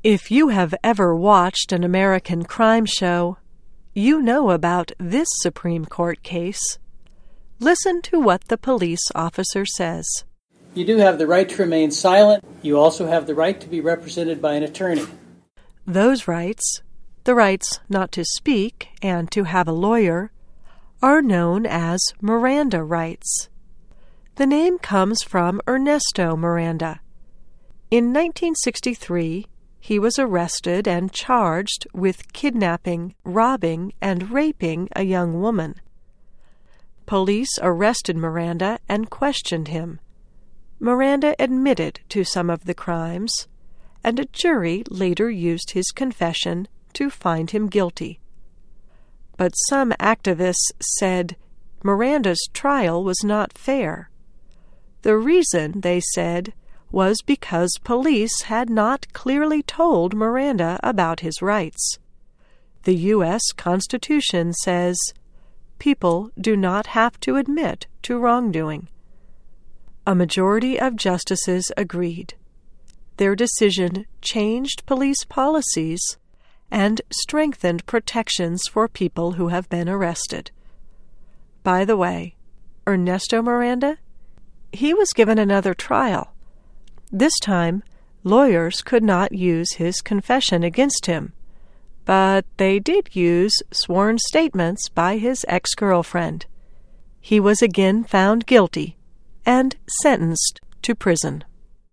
If you have ever watched an American crime show, you know about this Supreme Court case. Listen to what the police officer says. You do have the right to remain silent. You also have the right to be represented by an attorney. Those rights, the rights not to speak and to have a lawyer, are known as Miranda rights. The name comes from Ernesto Miranda. In 1963, he was arrested and charged with kidnapping, robbing, and raping a young woman. Police arrested Miranda and questioned him. Miranda admitted to some of the crimes, and a jury later used his confession to find him guilty. But some activists said Miranda's trial was not fair. The reason, they said, was because police had not clearly told Miranda about his rights. The U.S. Constitution says people do not have to admit to wrongdoing. A majority of justices agreed. Their decision changed police policies and strengthened protections for people who have been arrested. By the way, Ernesto Miranda? He was given another trial. This time, lawyers could not use his confession against him, but they did use sworn statements by his ex-girlfriend. He was again found guilty and sentenced to prison.